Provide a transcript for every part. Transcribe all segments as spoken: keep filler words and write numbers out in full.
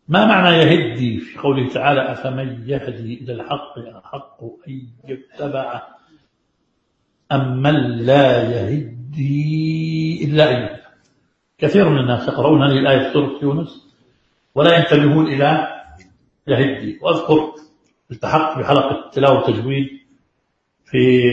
ما معنى يهدي في قوله تعالى أفمن يهدي إلى الحق أحق أن يتبع أم من لا يهدي إلا إليه؟ كثير من الناس يقرؤون هذه الآية في سورة يونس ولا ينتبهون إلى يهدي. وأذكر التحقت بحلقة تلاوة وتجويد في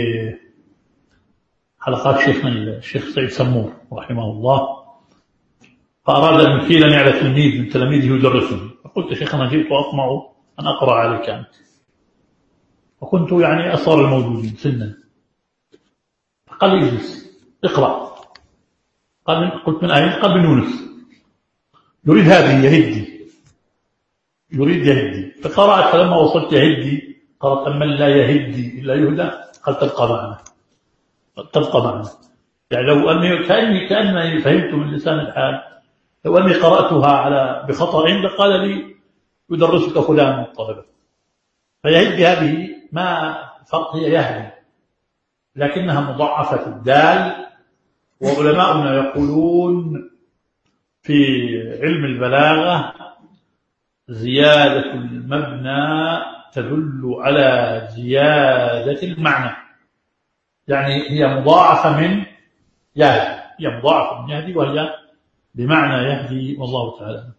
حلقات شيخنا الشيخ سعيد سمور رحمه الله، فأراد أن يثيرني على تلميذ من تلاميذه يدرسني، فقلت شيخنا جئت وأطمع أن أقرأ عليك أنت، وكنت يعني أصغر الموجودين سنا، فقال لي اجلس اقرأ. قال من قلت من أين؟ قال من يونس. يريد هذه يهدي، يريد يهدي، فقرأت، فلما وصلت يهدي قرأت أمن لا يهدي إلا يهدى، قال تبقى معنا تبقى معنا. يعني لو أني كأني كأني فهمت من لسان الحال، لو أني قرأتها على بخطأ لقال لي يدرسك فلان من الطلبة. فيهدي هذه ما فرق، هي يهدي لكنها مضاعفة الدال. وعلماؤنا يقولون في علم البلاغة زيادة المبنى تدل على زيادة المعنى، يعني هي مضاعفة من يهدي، هي مضاعفة من يهدي وهي بمعنى يهدي، والله تعالى.